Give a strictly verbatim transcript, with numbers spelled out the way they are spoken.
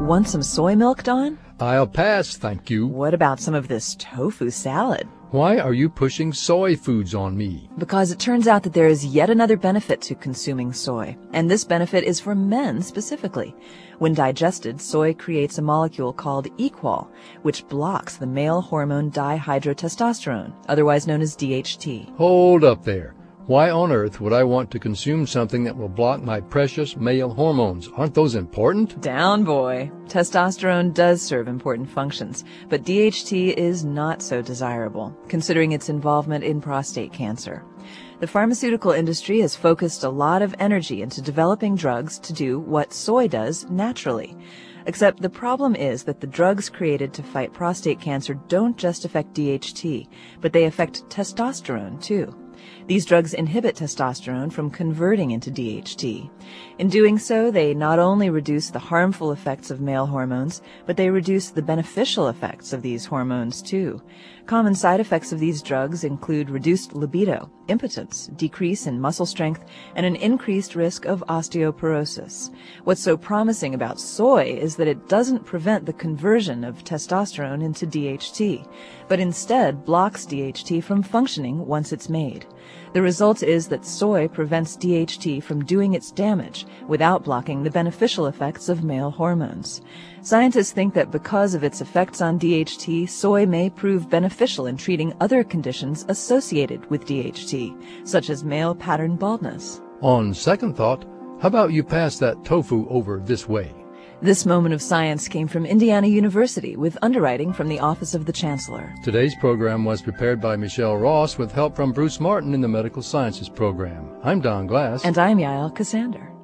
Want some soy milk, Don? I'll pass, thank you. What about some of this tofu salad? Why are you pushing soy foods on me? Because it turns out that there is yet another benefit to consuming soy, and this benefit is for men specifically. When digested, soy creates a molecule called Equal, which blocks the male hormone dihydrotestosterone, otherwise known as D H T. Hold up there. Why on earth would I want to consume something that will block my precious male hormones? Aren't those important? Down, boy. Testosterone does serve important functions, but D H T is not so desirable, considering its involvement in prostate cancer. The pharmaceutical industry has focused a lot of energy into developing drugs to do what soy does naturally. Except the problem is that the drugs created to fight prostate cancer don't just affect D H T, but they affect testosterone too. These drugs inhibit testosterone from converting into D H T. In doing so, they not only reduce the harmful effects of male hormones, but they reduce the beneficial effects of these hormones too. Common side effects of these drugs include reduced libido, impotence, decrease in muscle strength, and an increased risk of osteoporosis. What's so promising about soy is that it doesn't prevent the conversion of testosterone into D H T, but instead blocks D H T from functioning once it's made. The result is that soy prevents D H T from doing its damage without blocking the beneficial effects of male hormones. Scientists think that because of its effects on D H T, soy may prove beneficial in treating other conditions associated with D H T, such as male pattern baldness. On second thought, how about you pass that tofu over this way? This moment of science came from Indiana University with underwriting from the Office of the Chancellor. Today's program was prepared by Michelle Ross with help from Bruce Martin in the Medical Sciences program. I'm Don Glass. And I'm Yael Cassander.